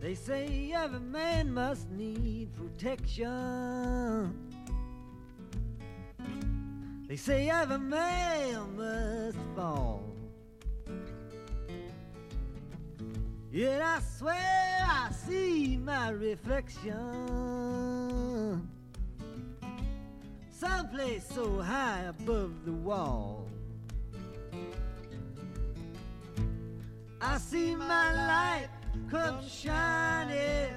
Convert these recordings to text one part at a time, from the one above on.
They say every man must need protection. They say every man must fall. Yet I swear I see my reflection someplace so high above the wall. I see my light come shining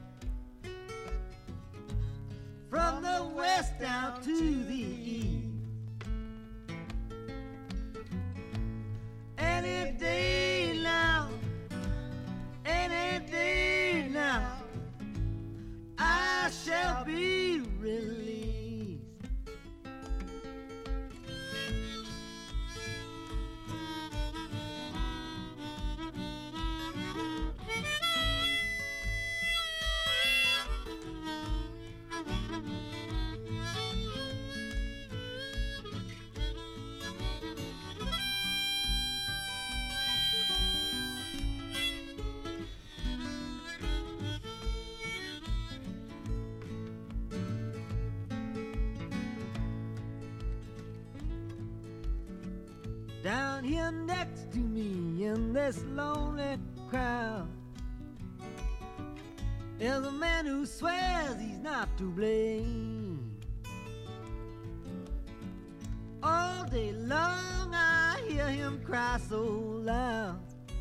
from the west down to the east. Any day now, I shall be released. Down here next to me in this lonely crowd is a man who swears he's not to blame. All day long I hear him cry so loud,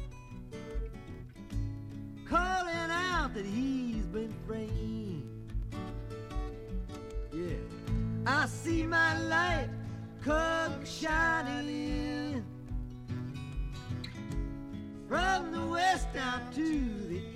calling out that he's been framed. Yeah, I see my light come shining from the west down to the